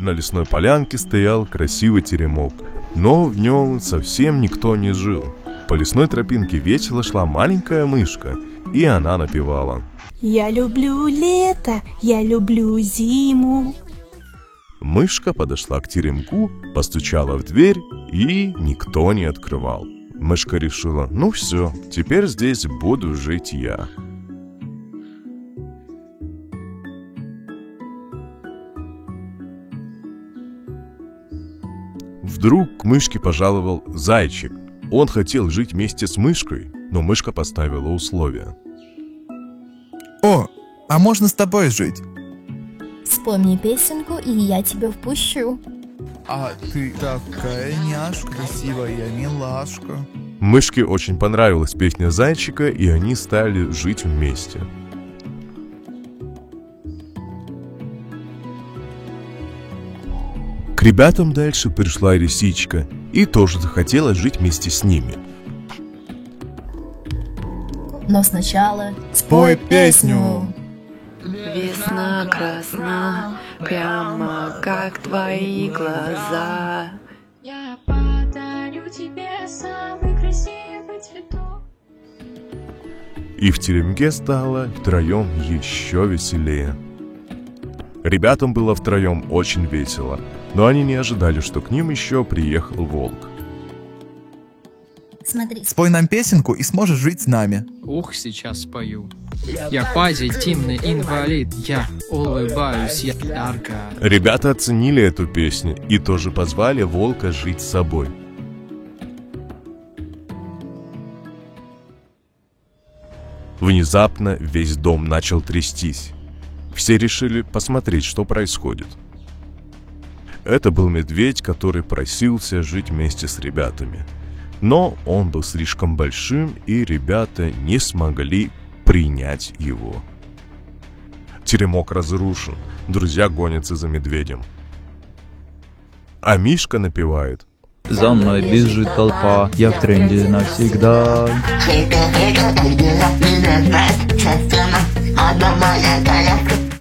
На лесной полянке стоял красивый теремок, но в нем совсем никто не жил. По лесной тропинке весело шла маленькая мышка, и она напевала: «Я люблю лето, я люблю зиму». Мышка подошла к теремку, постучала в дверь, и никто не открывал. Мышка решила: ну все, теперь здесь буду жить я. Вдруг к мышке пожаловал зайчик. Он хотел жить вместе с мышкой, но мышка поставила условия. О, а можно с тобой жить? Спой мне песенку, и я тебя впущу. А ты такая няшка, красивая милашка. Мышке очень понравилась песня зайчика, и они стали жить вместе. К ребятам дальше пришла лисичка и тоже захотела жить вместе с ними. Но сначала Спой песню. Весна красна, прямо как твои глаза. Я подарю тебе самый красивый цветок. И в теремке стало втроем еще веселее. Ребятам было втроем очень весело, но они не ожидали, что к ним еще приехал волк. смотри. Спой нам песенку и сможешь жить с нами. Ух, сейчас спою. Я позитивный инвалид, я улыбаюсь, я ярко. Ребята оценили эту песню и тоже позвали волка жить с собой. Внезапно весь дом начал трястись. Все решили посмотреть, что происходит. Это был медведь, который просился жить вместе с ребятами. Но он был слишком большим, и ребята не смогли принять его. Теремок разрушен, друзья гонятся за медведем. А Мишка напевает: за мной бежит толпа, я в тренде навсегда. Одна моя